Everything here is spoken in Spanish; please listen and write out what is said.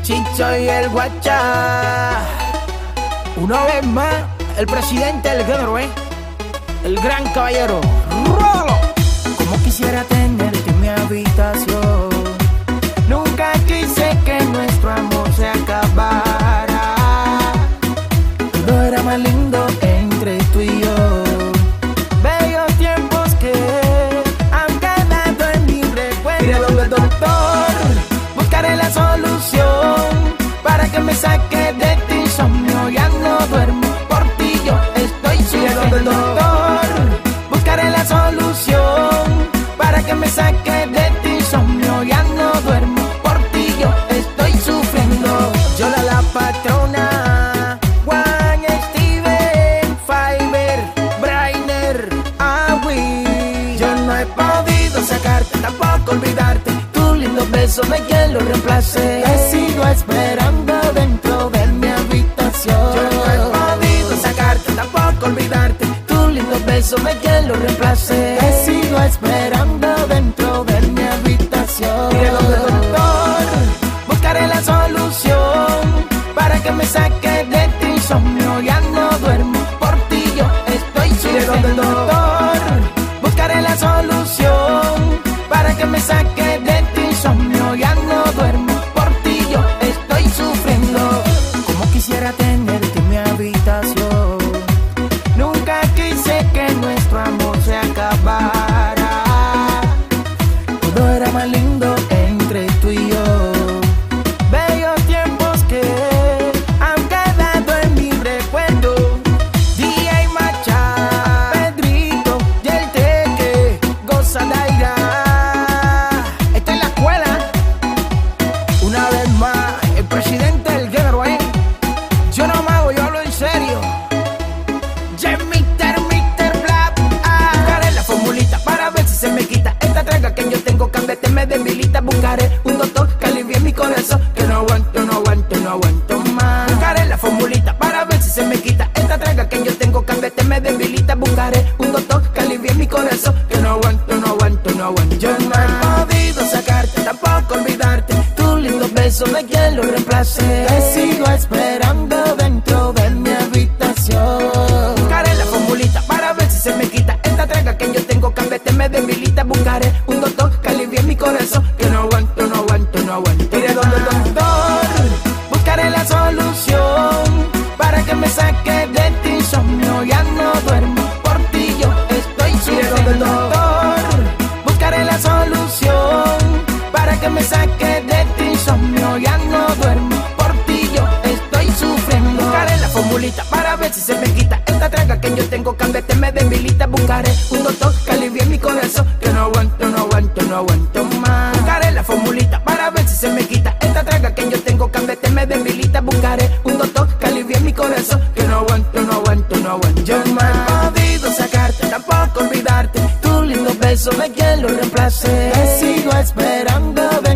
Chicho y el Guachá. Una vez más, el presidente del género, el gran caballero Rolo. Como quisiera tenerte en mi habitación. Nunca quise que nuestro amor se acabara. Todo era más lindo entre tú y yo. Bellos tiempos que han quedado en mi recuerdo. Iré donde el doctor, buscaré la solución para que me saque de ti insomnio. Ya no duermo por ti, yo estoy sufriendo. Iré donde el doctor, buscaré la solución para que me saque de ti insomnio. Ya no duermo por ti, yo estoy sufriendo. Yo la patrona, Juan, Steven, Fiverr, Brainer, Awi. Yo no he podido sacarte, tampoco olvidarte. Tu lindo beso me quien lo reemplace. Te sigo esperando dentro de mi habitación. Yo no he podido sacarte, tampoco olvidarte. Tu lindo beso me quien lo reemplace. Te sigo esperando dentro de mi habitación. Iré donde el doctor, buscaré la solución para que me saque de ti insomnio. Ya no duermo por ti, yo estoy sufriendo. Iré donde el doctor, buscaré la solución para que me saque de ti insomnio. Ya no duermo por ti, yo estoy sufriendo. Como quisiera tenerte en mi habitación. Nunca quise que nuestro amor se acabara. Todo era más lindo entre tú y yo. Bellos tiempos que han quedado en mi recuerdo. DJ Macha, Pedrito y el Teque, Gozadaira. Esta es la escuela. Una vez más, el presidente del género, yo no me hago, yo hablo en serio. Mr. Black. Buscaré la formulita para ver si se me quita esta traga que yo tengo. Cámbiate, me debilita. Buscaré un doctor que alivie mi corazón, que no aguanto, no aguanto, no aguanto más. Buscaré la formulita para ver si se me quita esta traga que yo tengo. Cámbiate, me debilita. Buscaré un doctor que alivie mi corazón, que no aguanto, no aguanto, no aguanto. Yo no he podido sacarte, tampoco olvidarte. Tu lindo beso de quien lo reemplace. Te sigo esperando dentro de mi habitación. Buscaré la formulita para ver si se me quita esta traga que yo tengo. Cámbiate, me debilita. Buscaré un doctor que alivie mi corazón, que no aguanto, no aguanto, no aguanto. Iré donde el doctor, buscaré la solución para que me saque de ti insomnio. Ya no duermo por ti, yo estoy sufriendo. Iré donde el doctor, buscaré la solución para que me saque de ti insomnio. Ya no duermo por ti, yo estoy sufriendo. Buscaré la formulita para ver si se me quita esta traga que yo tengo. Cámbiate, me debilita. Buscaré un doctor que alivie mi corazón, que no aguanto, no aguanto, no aguanto más. Buscaré la formulita para ver si se me quita esta traga que yo tengo. Cámbiate, me debilita. Buscaré un doctor que alivie mi corazón, que no aguanto, no aguanto, no aguanto. Yo no he podido sacarte, tampoco olvidarte. Tu lindo beso de quien lo reemplace. Te sigo esperando.